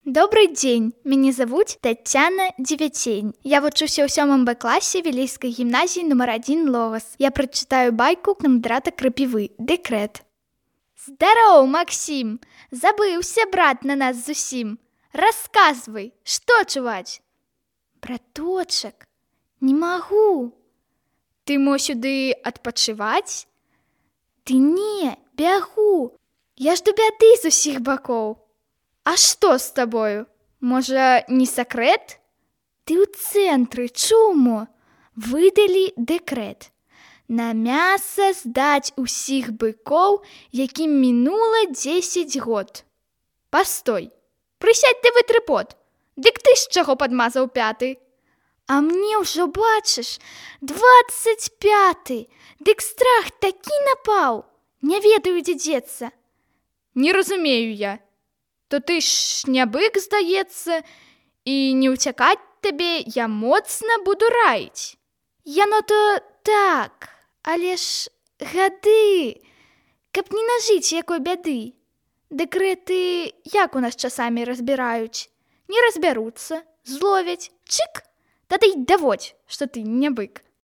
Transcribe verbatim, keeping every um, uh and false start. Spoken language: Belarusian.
Добрый день, меня зовут Татьяна Девятень. Я вучуся ў сёмым Б класе Вілейскай гімназіі нумар адзін Логас. Я прачытаю байку Кандрата Крапівы «Дэкрэт». Здароў, Максим! Забыўся, брат, на нас зусім. Расказвай, што чуваць? Браточак, не магу. Ты мо сюды адпачываць? Ды не, бягу. Я ж да бяды з усіх бакоў. А што з табою? Можа, не сакрэт? Ты ў цэнтры, чумо? Выдалі дэкрэт. На мяса здаць усіх быкоў, якім мінула дзесяць год. Пастой, прысядь ты вытры пот. Дык ты з чаго падмазаў пяты? А мне ўжо, бачыш, дваццаць пяты. Дык страх такі напаў. Не ведаю, дзе дзецца. Не разумею я. То ты ж не бык, здаецца, і не ўцякаць табе я моцна буду раіць. Яно то так, але ж гады, каб не нажыць якой бяды. Дэкрэты як у нас часамі разбіраюць? Не разбяруцца, зловяць, чык, тады й даводзь, што ты не бык.